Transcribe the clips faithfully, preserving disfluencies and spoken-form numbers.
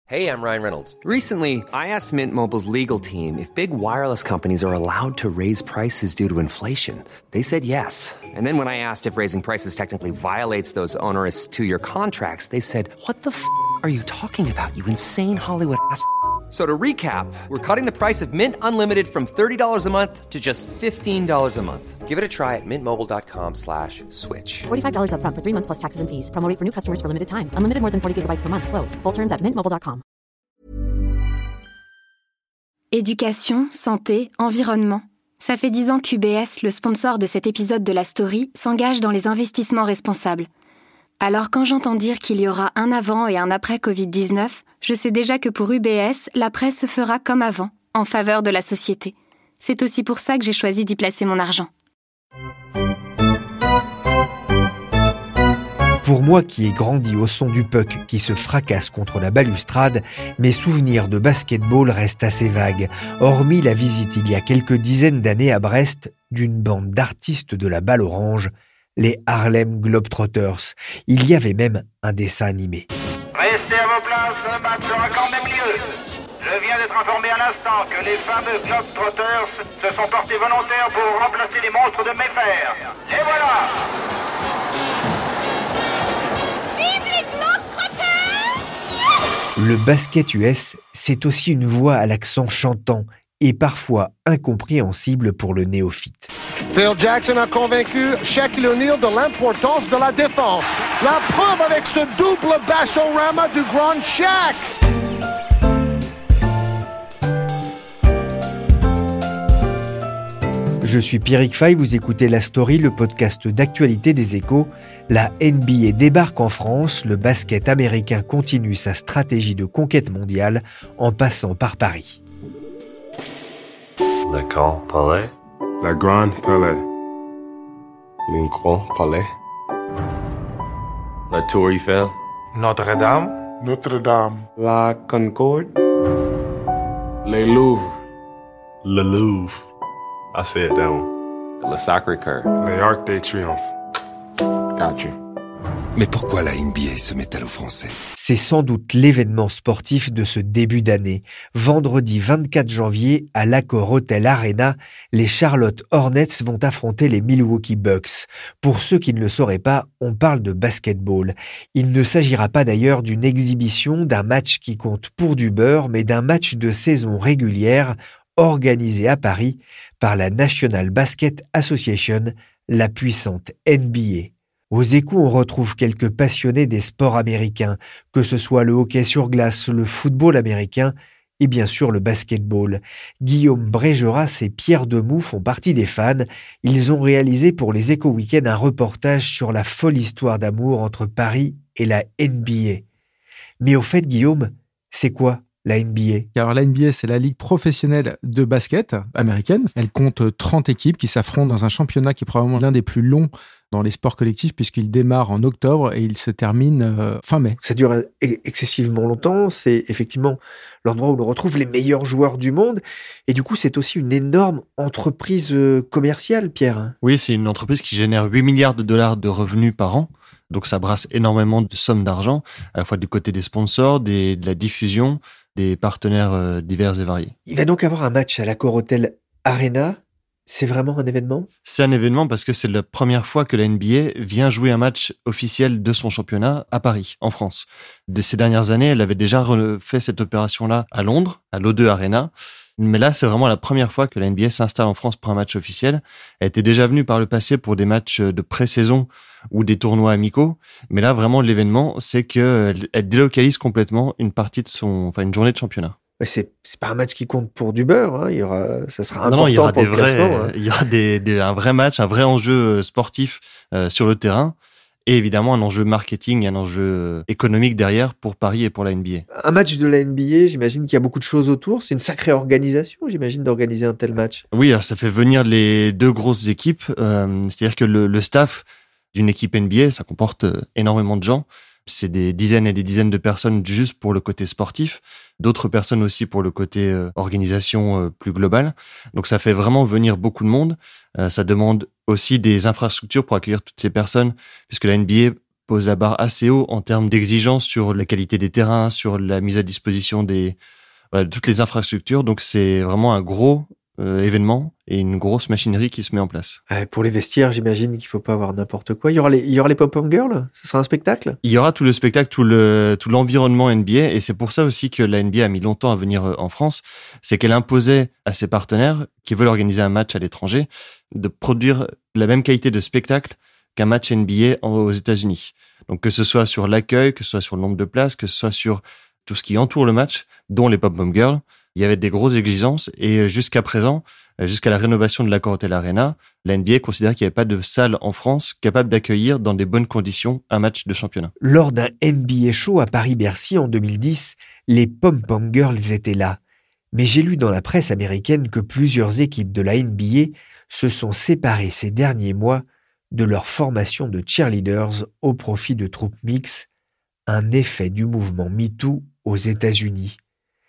Hey, I'm Ryan Reynolds. Recently, I asked Mint Mobile's legal team if big wireless companies are allowed to raise prices due to inflation. They said yes. And then when I asked if raising prices technically violates those onerous two-year contracts, they said, what the f*** are you talking about, you insane Hollywood ass f- So to recap, we're cutting the price of Mint Unlimited from thirty dollars a month to just fifteen dollars a month. Give it a try at mintmobile.com slash switch. forty-five dollars up front for three months plus taxes and fees. Promo rate for new customers for limited time. Unlimited more than forty gigabytes per month. Slows full terms at mint mobile dot com. Éducation, santé, environnement. Ça fait dix ans qu'U B S, le sponsor de cet épisode de la story, s'engage dans les investissements responsables. Alors quand j'entends dire qu'il y aura un avant et un après covid dix-neuf, je sais déjà que pour U B S, l'après se fera comme avant, en faveur de la société. C'est aussi pour ça que j'ai choisi d'y placer mon argent. Pour moi qui ai grandi au son du puck qui se fracasse contre la balustrade, mes souvenirs de basketball restent assez vagues, hormis la visite il y a quelques dizaines d'années à Brest d'une bande d'artistes de la balle orange, les Harlem Globetrotters. Il y avait même un dessin animé. Restez à vos places, le match aura quand même lieu. Je viens d'être informé à l'instant que les fameux Globetrotters se sont portés volontaires pour remplacer les monstres de Mayfair. Les voilà! Le basket U S, c'est aussi une voix à l'accent chantant et parfois incompréhensible pour le néophyte. Phil Jackson a convaincu Shaquille O'Neal de l'importance de la défense. La preuve avec ce double bashorama du grand Shaq. Je suis Pierrick Fay, vous écoutez La Story, le podcast d'actualité des Échos. La N B A débarque en France, le basket américain continue sa stratégie de conquête mondiale en passant par Paris. Le Grand Palais. La Grande Palais. Le Grand Palais. La Tour Eiffel. Notre-Dame. Notre-Dame. La Concorde. Les Louvres. Le Louvre. I say it down. Le Sacré-Cœur. Les Arcs de Triomphe. Gotcha. Mais pourquoi la N B A se met-elle aux Français ? C'est sans doute l'événement sportif de ce début d'année. Vendredi vingt-quatre janvier, à l'Accor Hotel Arena, les Charlotte Hornets vont affronter les Milwaukee Bucks. Pour ceux qui ne le sauraient pas, on parle de basketball. Il ne s'agira pas d'ailleurs d'une exhibition, d'un match qui compte pour du beurre, mais d'un match de saison régulière organisé à Paris par la National Basket Association, la puissante N B A. Aux Échos, on retrouve quelques passionnés des sports américains, que ce soit le hockey sur glace, le football américain et bien sûr le basketball. Guillaume Brégeras et Pierre Demoux font partie des fans. Ils ont réalisé pour les Échos Week-end un reportage sur la folle histoire d'amour entre Paris et la N B A. Mais au fait, Guillaume, c'est quoi la N B A? Alors la N B A, c'est la ligue professionnelle de basket américaine. Elle compte trente équipes qui s'affrontent dans un championnat qui est probablement l'un des plus longs dans les sports collectifs puisqu'il démarre en octobre et il se termine euh, fin mai. Ça dure excessivement longtemps. C'est effectivement l'endroit où l'on retrouve les meilleurs joueurs du monde. Et du coup, c'est aussi une énorme entreprise commerciale, Pierre. Oui, c'est une entreprise qui génère huit milliards de dollars de revenus par an. Donc ça brasse énormément de sommes d'argent, à la fois du côté des sponsors, des, de la diffusion, des partenaires euh, divers et variés. Il va donc avoir un match à l'Accor Hotel Arena. C'est vraiment un événement ? C'est un événement parce que c'est la première fois que la N B A vient jouer un match officiel de son championnat à Paris, en France. De ces dernières années, elle avait déjà fait cette opération-là à Londres, à l'O deux Arena. Mais là, c'est vraiment la première fois que la N B A s'installe en France pour un match officiel. Elle était déjà venue par le passé pour des matchs de pré-saison ou des tournois amicaux. Mais là, vraiment, l'événement, c'est qu'elle elle délocalise complètement une partie de son, enfin, une journée de championnat. Mais c'est, c'est pas un match qui compte pour du beurre, hein. Il y aura, ça sera important non, non, il y aura pour des le vrais, classement. Hein. Il y aura des, des, un vrai match, un vrai enjeu sportif euh, sur le terrain. Et évidemment, un enjeu marketing, un enjeu économique derrière pour Paris et pour la N B A. Un match de la N B A, j'imagine qu'il y a beaucoup de choses autour. C'est une sacrée organisation, j'imagine, d'organiser un tel match. Oui, alors ça fait venir les deux grosses équipes. Euh, c'est-à-dire que le, le staff d'une équipe N B A, ça comporte énormément de gens. C'est des dizaines et des dizaines de personnes juste pour le côté sportif, d'autres personnes aussi pour le côté euh, organisation euh, plus globale. Donc ça fait vraiment venir beaucoup de monde. Euh, ça demande aussi des infrastructures pour accueillir toutes ces personnes, puisque la N B A pose la barre assez haut en termes d'exigence sur la qualité des terrains, sur la mise à disposition des voilà, de toutes les infrastructures. Donc c'est vraiment un gros euh, événement et une grosse machinerie qui se met en place. Euh, pour les vestiaires, j'imagine qu'il faut pas avoir n'importe quoi. Il y aura les, il y aura les pom-pom girls. Ce sera un spectacle. Il y aura tout le spectacle, tout le tout l'environnement N B A, et c'est pour ça aussi que la N B A a mis longtemps à venir en France. C'est qu'elle imposait à ses partenaires qui veulent organiser un match à l'étranger de produire la même qualité de spectacle qu'un match N B A aux États-Unis. Donc que ce soit sur l'accueil, que ce soit sur le nombre de places, que ce soit sur tout ce qui entoure le match, dont les pom-pom girls, il y avait des grosses exigences, et jusqu'à présent, jusqu'à la rénovation de l'Accor Hotel Arena, la N B A considère qu'il n'y avait pas de salle en France capable d'accueillir dans des bonnes conditions un match de championnat. Lors d'un N B A show à Paris-Bercy en deux mille dix, les pom-pom girls étaient là. Mais j'ai lu dans la presse américaine que plusieurs équipes de la N B A se sont séparées ces derniers mois de leur formation de cheerleaders au profit de troupes mixtes, un effet du mouvement MeToo aux États-Unis.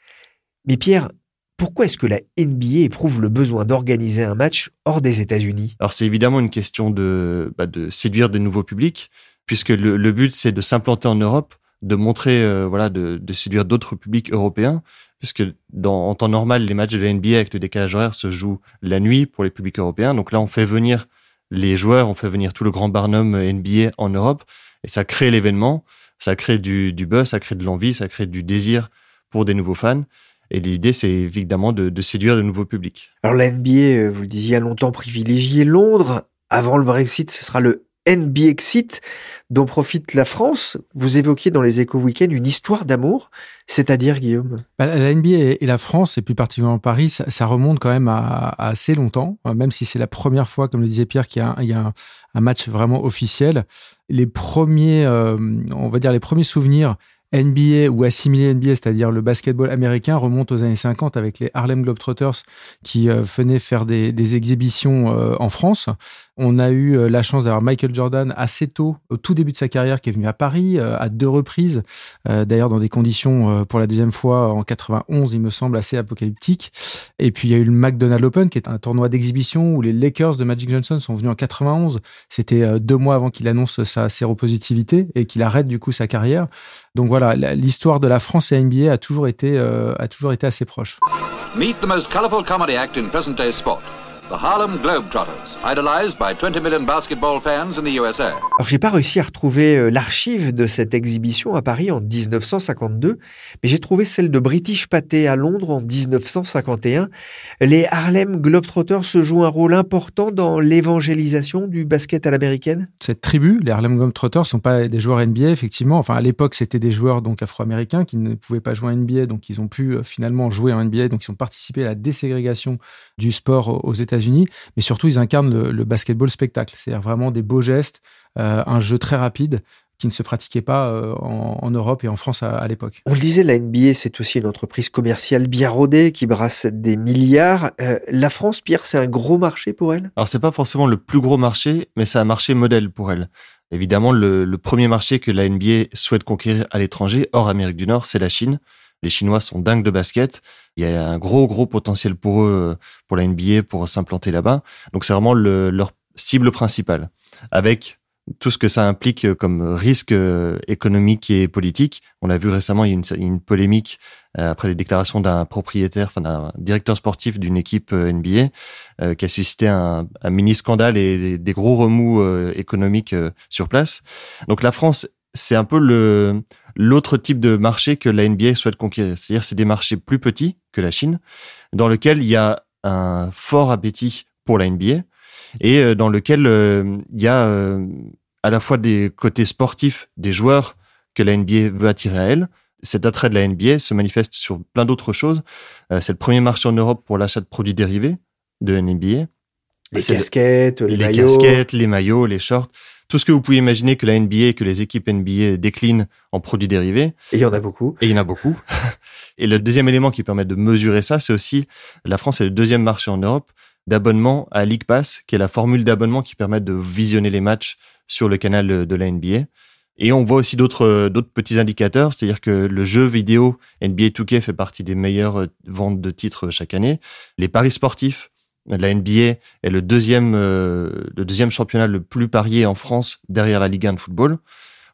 Mais Pierre, pourquoi est-ce que la N B A éprouve le besoin d'organiser un match hors des États-Unis ? Alors c'est évidemment une question de, bah, de séduire des nouveaux publics, puisque le, le but c'est de s'implanter en Europe, de montrer, euh, voilà, de, de séduire d'autres publics européens, puisque dans, en temps normal, les matchs de la N B A avec le décalage horaire se jouent la nuit pour les publics européens. Donc là, on fait venir les joueurs, on fait venir tout le grand barnum N B A en Europe, et ça crée l'événement, ça crée du, du buzz, ça crée de l'envie, ça crée du désir pour des nouveaux fans. Et l'idée, c'est évidemment de, de séduire de nouveaux publics. Alors la N B A, vous le disiez, a longtemps privilégié Londres. Avant le Brexit, ce sera le N B A Exit dont profite la France. Vous évoquiez dans les Échos Week-end une histoire d'amour, c'est-à-dire, Guillaume ? Bah, la N B A et la France, et plus particulièrement Paris, ça, ça remonte quand même à, à assez longtemps, même si c'est la première fois, comme le disait Pierre, qu'il y a un, il y a un, un match vraiment officiel. Les premiers, euh, on va dire les premiers souvenirs N B A ou assimilé N B A, c'est-à-dire le basketball américain, remonte aux années cinquante avec les Harlem Globetrotters qui euh, venaient faire des, des exhibitions euh, en France. On a eu euh, la chance d'avoir Michael Jordan assez tôt, au tout début de sa carrière, qui est venu à Paris euh, à deux reprises, euh, d'ailleurs dans des conditions euh, pour la deuxième fois en quatre-vingt-onze, il me semble, assez apocalyptiques. Et puis il y a eu le McDonald's Open, qui est un tournoi d'exhibition où les Lakers de Magic Johnson sont venus en quatre-vingt-onze. C'était euh, deux mois avant qu'il annonce sa séropositivité et qu'il arrête du coup sa carrière. Donc voilà, l'histoire de la France et la N B A a toujours été, euh, a toujours été assez proche. Meet the most colorful comedy act in present-day sport. The Harlem Globetrotters, idolized by twenty million basketball fans in the U S A. Alors, j'ai pas réussi à retrouver l'archive de cette exhibition à Paris en dix-neuf cent cinquante-deux, mais j'ai trouvé celle de British Pathé à Londres en dix-neuf cent cinquante et un. Les Harlem Globetrotters se jouent un rôle important dans l'évangélisation du basket à l'américaine. Cette tribu, les Harlem Globetrotters, sont pas des joueurs N B A, effectivement. Enfin, à l'époque, c'était des joueurs donc afro-américains qui ne pouvaient pas jouer en N B A, donc ils ont pu euh, finalement jouer en N B A, donc ils ont participé à la déségrégation du sport aux États-Unis. États-Unis, mais surtout ils incarnent le, le basketball spectacle, c'est-à-dire vraiment des beaux gestes, euh, un jeu très rapide qui ne se pratiquait pas euh, en, en Europe et en France à, à l'époque. On le disait, la N B A, c'est aussi une entreprise commerciale bien rodée qui brasse des milliards. Euh, la France, Pierre, c'est un gros marché pour elle ? Alors c'est pas forcément le plus gros marché, mais c'est un marché modèle pour elle. Évidemment, le, le premier marché que la N B A souhaite conquérir à l'étranger, hors Amérique du Nord, c'est la Chine. Les Chinois sont dingues de basket. Il y a un gros, gros potentiel pour eux, pour la N B A, pour s'implanter là-bas. Donc, c'est vraiment le, leur cible principale. Avec tout ce que ça implique comme risque économique et politique. On a vu récemment, il y a une, une polémique euh, après les déclarations d'un propriétaire, enfin d'un directeur sportif d'une équipe N B A euh, qui a suscité un, un mini-scandale et des, des gros remous euh, économiques euh, sur place. Donc, la France, c'est un peu le... l'autre type de marché que la N B A souhaite conquérir. C'est-à-dire c'est des marchés plus petits que la Chine, dans lequel il y a un fort appétit pour la N B A et dans lequel euh, il y a euh, à la fois des côtés sportifs des joueurs que la N B A veut attirer à elle. Cet attrait de la N B A se manifeste sur plein d'autres choses. Euh, c'est le premier marché en Europe pour l'achat de produits dérivés de la N B A. Les c'est casquettes, les, les maillots. Les casquettes, les maillots, les shorts. Tout ce que vous pouvez imaginer que la N B A, que les équipes N B A déclinent en produits dérivés. Et il y en a beaucoup. Et il y en a beaucoup. Et le deuxième élément qui permet de mesurer ça, c'est aussi, la France est le deuxième marché en Europe d'abonnement à League Pass, qui est la formule d'abonnement qui permet de visionner les matchs sur le canal de la N B A. Et on voit aussi d'autres, d'autres petits indicateurs, c'est-à-dire que le jeu vidéo N B A deux K fait partie des meilleures ventes de titres chaque année. Les paris sportifs, la N B A est le deuxième, euh, le deuxième championnat le plus parié en France derrière la Ligue un de football.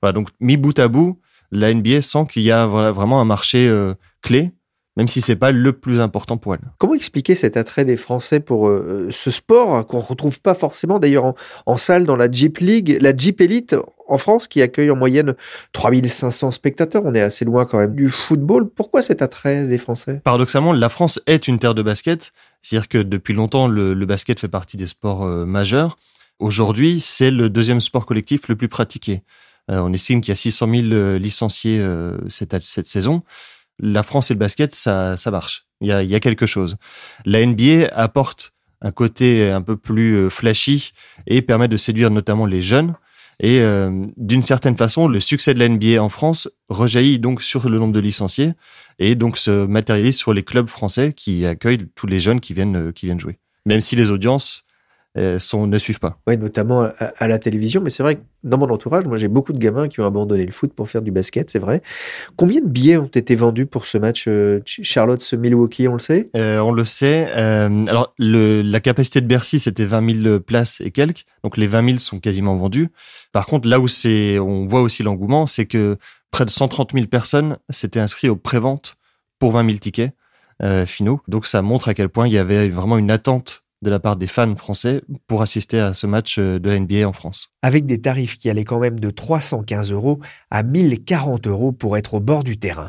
Voilà, donc mis bout à bout, la N B A sent qu'il y a vraiment un marché euh, clé, même si c'est pas le plus important pour elle. Comment expliquer cet attrait des Français pour euh, ce sport qu'on retrouve pas forcément d'ailleurs en, en salle dans la Jeep League, la Jeep Elite en France qui accueille en moyenne trois mille cinq cents spectateurs. On est assez loin quand même du football. Pourquoi cet attrait des Français ? Paradoxalement, la France est une terre de basket. C'est-à-dire que depuis longtemps, le, le basket fait partie des sports euh, majeurs. Aujourd'hui, c'est le deuxième sport collectif le plus pratiqué. Euh, on estime qu'il y a six cent mille euh, licenciés euh, cette, cette saison. La France et le basket, ça, ça marche. Il y a, il y a quelque chose. La N B A apporte un côté un peu plus flashy et permet de séduire notamment les jeunes. Et euh, d'une certaine façon, le succès de la N B A en France rejaillit donc sur le nombre de licenciés et donc se matérialise sur les clubs français qui accueillent tous les jeunes qui viennent, qui viennent jouer. Même si les audiences euh, sont, ne suivent pas. Oui, notamment à, à la télévision. Mais c'est vrai que dans mon entourage, moi, j'ai beaucoup de gamins qui ont abandonné le foot pour faire du basket, c'est vrai. Combien de billets ont été vendus pour ce match euh, Charlotte-Milwaukee, on le sait euh, On le sait. Euh, alors, le, la capacité de Bercy, c'était vingt mille places et quelques. Donc, les vingt mille sont quasiment vendus. Par contre, là où c'est, on voit aussi l'engouement, c'est que près de cent trente mille personnes s'étaient inscrites aux préventes pour vingt mille tickets euh, finaux. Donc, ça montre à quel point il y avait vraiment une attente de la part des fans français pour assister à ce match de la N B A en France. Avec des tarifs qui allaient quand même de trois cent quinze euros à mille quarante euros pour être au bord du terrain.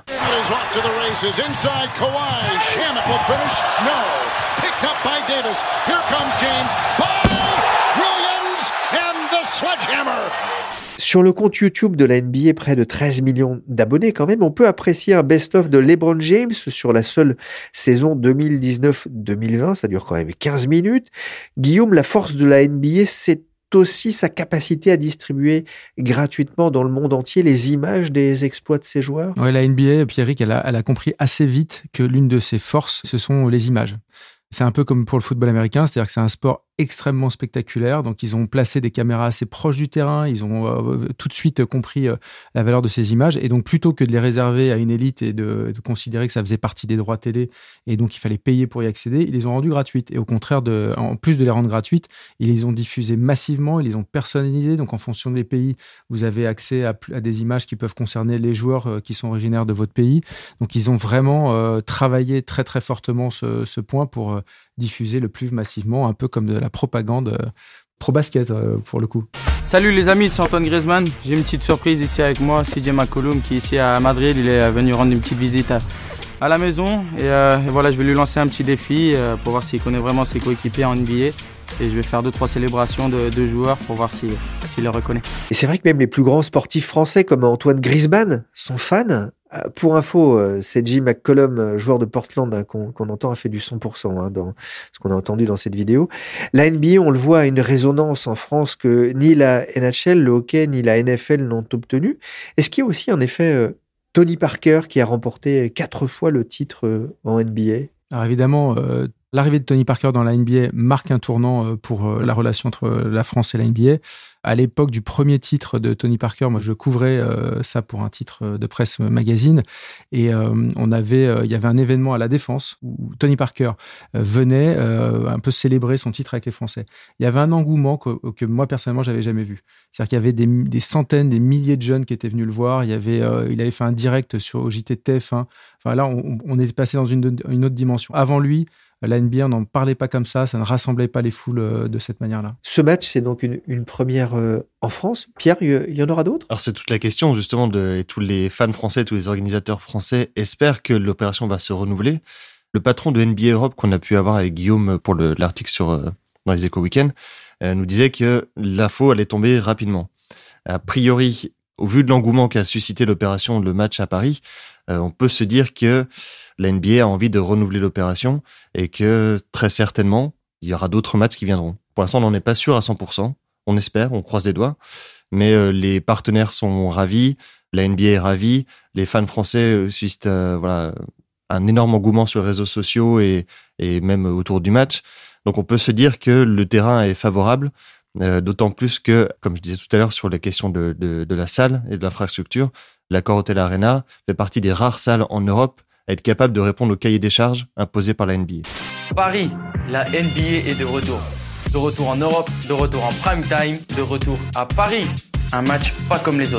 Sur le compte YouTube de la N B A, près de treize millions d'abonnés quand même, on peut apprécier un best-of de LeBron James sur la seule saison deux mille dix-neuf deux mille vingt, ça dure quand même quinze minutes. Guillaume, la force de la N B A, c'est aussi sa capacité à distribuer gratuitement dans le monde entier les images des exploits de ses joueurs. Ouais, la N B A, Pierrick, elle a, elle a compris assez vite que l'une de ses forces, ce sont les images. C'est un peu comme pour le football américain, c'est-à-dire que c'est un sport extrêmement spectaculaire. Donc, ils ont placé des caméras assez proches du terrain. Ils ont euh, tout de suite compris euh, la valeur de ces images. Et donc, plutôt que de les réserver à une élite et de, de considérer que ça faisait partie des droits télé et donc il fallait payer pour y accéder, ils les ont rendues gratuites. Et au contraire, de, en plus de les rendre gratuites, ils les ont diffusées massivement, ils les ont personnalisées. Donc, en fonction des pays, vous avez accès à, à des images qui peuvent concerner les joueurs euh, qui sont originaires de votre pays. Donc, ils ont vraiment euh, travaillé très, très fortement ce, ce point pour euh, diffuser le plus massivement, un peu comme de la propagande euh, pro-basket euh, pour le coup. Salut les amis, c'est Antoine Griezmann. J'ai une petite surprise ici avec moi, C J McCollum qui est ici à Madrid. Il est venu rendre une petite visite à, à la maison et, euh, et voilà, je vais lui lancer un petit défi euh, pour voir s'il connaît vraiment ses coéquipiers en N B A. Et je vais faire deux, trois célébrations de, de joueurs pour voir s'il, s'il les reconnaît. Et c'est vrai que même les plus grands sportifs français comme Antoine Griezmann sont fans. Pour info, C J McCollum, joueur de Portland, hein, qu'on, qu'on entend, a fait du cent pour cent hein, dans ce qu'on a entendu dans cette vidéo. La N B A, on le voit, a une résonance en France que ni la N H L, le hockey, ni la N F L n'ont obtenu. Est-ce qu'il y a aussi un effet euh, Tony Parker qui a remporté quatre fois le titre euh, en N B A ? Alors évidemment, euh, l'arrivée de Tony Parker dans la N B A marque un tournant euh, pour euh, la relation entre la France et la N B A. À l'époque du premier titre de Tony Parker, moi je couvrais euh, ça pour un titre de presse magazine et euh, on avait, euh, il y avait un événement à la Défense où Tony Parker euh, venait euh, un peu célébrer son titre avec les Français. Il y avait un engouement que, que moi personnellement j'avais jamais vu. C'est-à-dire qu'il y avait des, des centaines, des milliers de jeunes qui étaient venus le voir. Il y avait, euh, il avait fait un direct sur au J T T F un. Enfin là, on, on est passé dans une, une autre dimension. Avant lui, la N B A, on n'en parlait pas comme ça, ça ne rassemblait pas les foules de cette manière-là. Ce match, c'est donc une, une première euh, en France. Pierre, il y, y en aura d'autres ? Alors c'est toute la question justement, de, et tous les fans français, tous les organisateurs français espèrent que l'opération va se renouveler. Le patron de N B A Europe qu'on a pu avoir avec Guillaume pour le, l'article sur, euh, dans les Échos Week-end euh, nous disait que l'info allait tomber rapidement. A priori, au vu de l'engouement qu'a suscité l'opération, le match à Paris, euh, on peut se dire que la N B A a envie de renouveler l'opération et que très certainement, il y aura d'autres matchs qui viendront. Pour l'instant, on n'en est pas sûr à cent pour cent. On espère, on croise les doigts. Mais euh, les partenaires sont ravis, la N B A est ravie, les fans français euh, suscitent euh, voilà, un énorme engouement sur les réseaux sociaux et, et même autour du match. Donc on peut se dire que le terrain est favorable, euh, d'autant plus que, comme je disais tout à l'heure sur la question de, de, de la salle et de l'infrastructure, l'Accor Hotel Arena fait partie des rares salles en Europe à être capable de répondre au cahier des charges imposé par la N B A. Paris, la N B A est de retour. De retour en Europe, de retour en prime time, de retour à Paris. Un match pas comme les autres.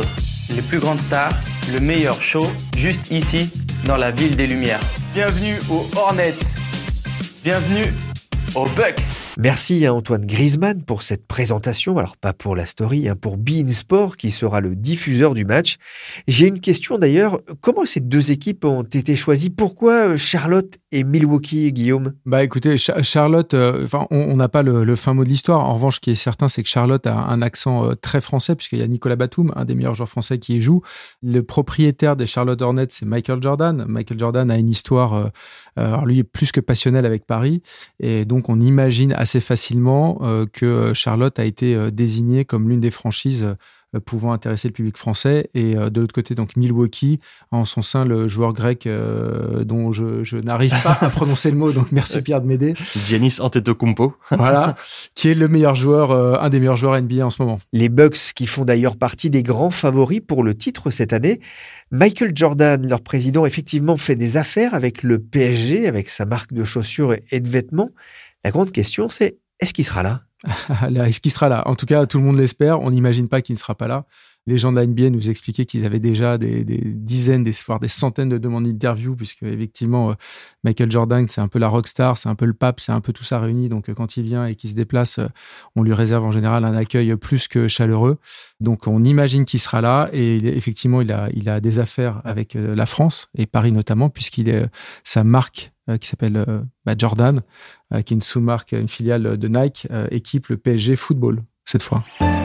les plus grandes stars, le meilleur show, juste ici, dans la ville des Lumières. Bienvenue aux Hornets. Bienvenue aux Bucks. Merci à Antoine Griezmann pour cette présentation. Alors pas pour la story, hein, pour beIN Sport qui sera le diffuseur du match. J'ai une question d'ailleurs. Comment ces deux équipes ont été choisies? Pourquoi Charlotte et Milwaukee, Guillaume? Bah écoutez, Ch- Charlotte, enfin euh, on n'a pas le, le fin mot de l'histoire. En revanche, ce qui est certain, c'est que Charlotte a un accent euh, très français puisqu'il y a Nicolas Batum, un des meilleurs joueurs français qui y joue. Le propriétaire des Charlotte Hornets, c'est Michael Jordan. Michael Jordan a une histoire, euh, alors lui, plus que passionnelle avec Paris, et donc on imagine assez facilement euh, que Charlotte a été euh, désignée comme l'une des franchises euh, pouvant intéresser le public français. Et euh, de l'autre côté, donc Milwaukee, en son sein, le joueur grec euh, dont je, je n'arrive pas à prononcer le mot, donc merci Pierre de m'aider. Giannis Antetokounmpo. Voilà, qui est le meilleur joueur, euh, un des meilleurs joueurs N B A en ce moment. Les Bucks qui font d'ailleurs partie des grands favoris pour le titre cette année. Michael Jordan, leur président, effectivement fait des affaires avec le P S G, avec sa marque de chaussures et de vêtements. La grande question, c'est est-ce qu'il sera là? Est-ce qu'il sera là? En tout cas, tout le monde l'espère. On n'imagine pas qu'il ne sera pas là. Les gens de la N B A nous expliquaient qu'ils avaient déjà des, des dizaines, des, voire des centaines de demandes d'interview, puisque effectivement, euh, Michael Jordan, c'est un peu la rockstar, c'est un peu le pape, c'est un peu tout ça réuni. Donc, euh, quand il vient et qu'il se déplace, euh, on lui réserve en général un accueil plus que chaleureux. Donc, on imagine qu'il sera là. Et il est, effectivement, il a, il a des affaires avec euh, la France et Paris notamment, puisqu'il est euh, sa marque euh, qui s'appelle euh, bah, Jordan, euh, qui est une sous-marque, une filiale de Nike, euh, équipe le P S G Football cette fois.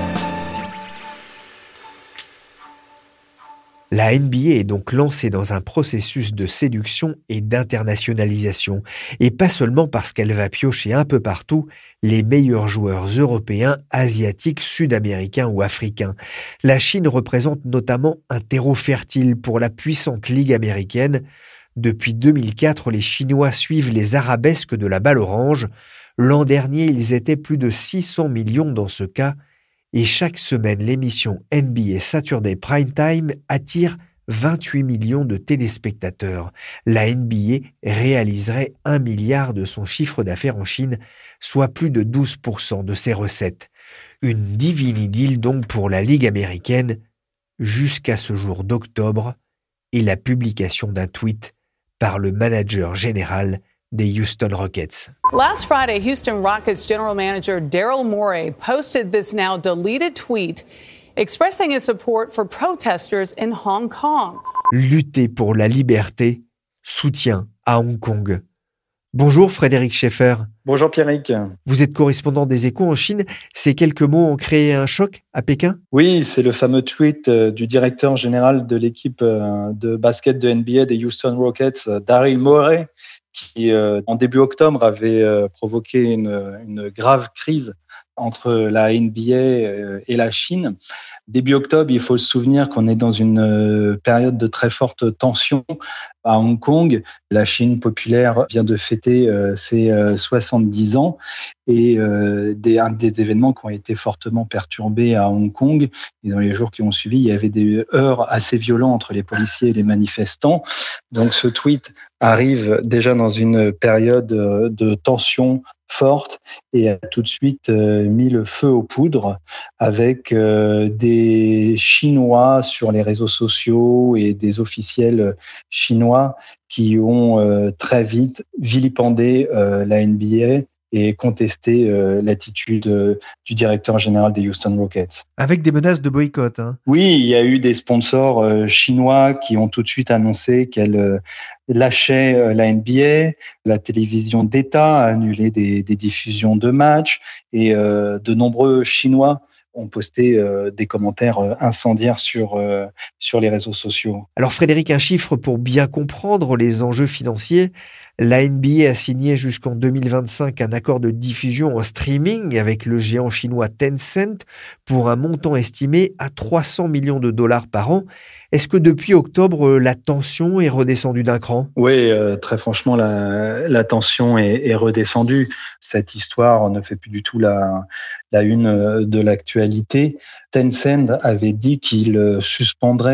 La N B A est donc lancée dans un processus de séduction et d'internationalisation, et pas seulement parce qu'elle va piocher un peu partout les meilleurs joueurs européens, asiatiques, sud-américains ou africains. La Chine représente notamment un terreau fertile pour la puissante Ligue américaine. Depuis deux mille quatre, les Chinois suivent les arabesques de la balle orange. L'an dernier, ils étaient plus de six cents millions dans ce cas. Et chaque semaine, l'émission N B A Saturday Prime Time attire vingt-huit millions de téléspectateurs. La N B A réaliserait un milliard de son chiffre d'affaires en Chine, soit plus de douze pour cent de ses recettes. Une divine idylle donc pour la Ligue américaine, jusqu'à ce jour d'octobre et la publication d'un tweet par le manager général des Houston Rockets. Last Friday, Houston Rockets general manager Daryl Morey posted this now deleted tweet expressing his support for protesters in Hong Kong. Lutter pour la liberté, soutien à Hong Kong. Bonjour Frédéric Schaeffer. Bonjour Pierrick. Vous êtes correspondant des Échos en Chine. Ces quelques mots ont créé un choc à Pékin? Oui, c'est le fameux tweet du directeur général de l'équipe de basket de N B A des Houston Rockets, Daryl Morey, qui en début octobre avait provoqué une, une grave crise entre la N B A et la Chine. Début octobre, il faut se souvenir qu'on est dans une période de très forte tension à Hong Kong. La Chine populaire vient de fêter euh, ses euh, soixante-dix ans et euh, des, un des événements qui ont été fortement perturbés à Hong Kong. Et dans les jours qui ont suivi, il y avait des heurts assez violents entre les policiers et les manifestants. Donc ce tweet arrive déjà dans une période de tension forte et a tout de suite euh, mis le feu aux poudres avec euh, des Chinois sur les réseaux sociaux et des officiels chinois qui ont euh, très vite vilipendé euh, la N B A et contesté euh, l'attitude euh, du directeur général des Houston Rockets. Avec des menaces de boycott. Hein. Oui, il y a eu des sponsors euh, chinois qui ont tout de suite annoncé qu'elles euh, lâchaient euh, la N B A. La télévision d'État a annulé des, des diffusions de matchs et euh, de nombreux Chinois ont posté euh, des commentaires euh, incendiaires sur, euh, sur les réseaux sociaux. Alors Frédéric, un chiffre pour bien comprendre les enjeux financiers. La N B A a signé jusqu'en deux mille vingt-cinq un accord de diffusion en streaming avec le géant chinois Tencent pour un montant estimé à trois cents millions de dollars par an. Est-ce que depuis octobre, la tension est redescendue d'un cran? Oui, euh, très franchement, la, la tension est, est redescendue. Cette histoire ne fait plus du tout la, la une de l'actualité. Tencent avait dit qu'il suspendrait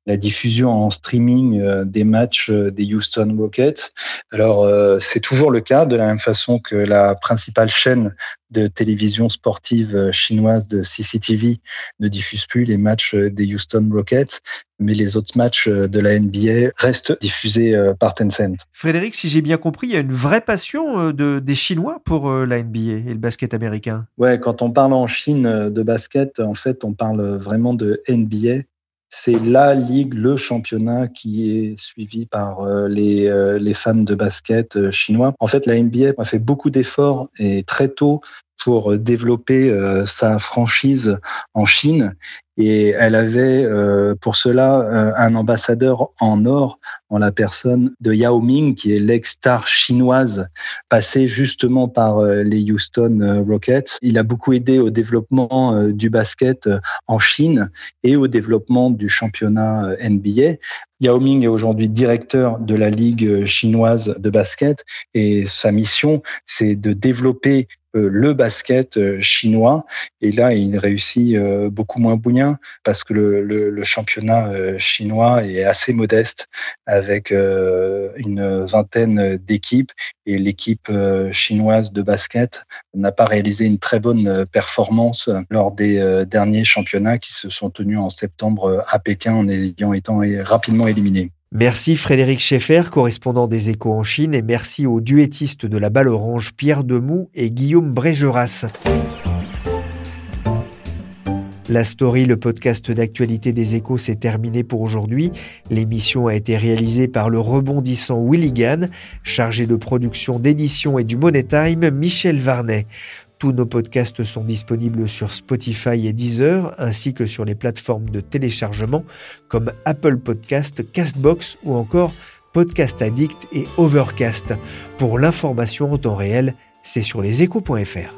la diffusion en streaming euh, des matchs euh, des Houston Rockets. Alors, euh, c'est toujours le cas, de la même façon que la principale chaîne de télévision sportive chinoise de C C T V ne diffuse plus les matchs des Houston Rockets, mais les autres matchs de la N B A restent diffusés par Tencent. Frédéric, si j'ai bien compris, il y a une vraie passion de, des Chinois pour la N B A et le basket américain. Ouais, quand on parle en Chine de basket, en fait, on parle vraiment de N B A. C'est la ligue, le championnat qui est suivi par les, les fans de basket chinois. En fait, la N B A a fait beaucoup d'efforts et très tôt pour développer sa franchise en Chine. Et elle avait euh, pour cela euh, un ambassadeur en or en la personne de Yao Ming, qui est l'ex-star chinoise passée justement par euh, les Houston euh, Rockets. Il a beaucoup aidé au développement euh, du basket euh, en Chine et au développement du championnat euh, N B A. Yao Ming est aujourd'hui directeur de la Ligue chinoise de basket et sa mission, c'est de développer euh, le basket euh, chinois. Et là, il réussit euh, beaucoup moins bien parce que le, le, le championnat euh, chinois est assez modeste avec euh, une vingtaine d'équipes et l'équipe euh, chinoise de basket n'a pas réalisé une très bonne performance lors des euh, derniers championnats qui se sont tenus en septembre à Pékin en ayant été rapidement éliminés. Merci Frédéric Schaeffer, correspondant des Échos en Chine, et merci aux duettistes de la balle orange Pierre Demoux et Guillaume Brégeras. La Story, le podcast d'actualité des Échos, s'est terminé pour aujourd'hui. L'émission a été réalisée par le rebondissant Willy Gann, chargé de production, d'édition et du Money Time, Michel Varnet. Tous nos podcasts sont disponibles sur Spotify et Deezer, ainsi que sur les plateformes de téléchargement comme Apple Podcast, Castbox ou encore Podcast Addict et Overcast. Pour l'information en temps réel, c'est sur leséchos point f r.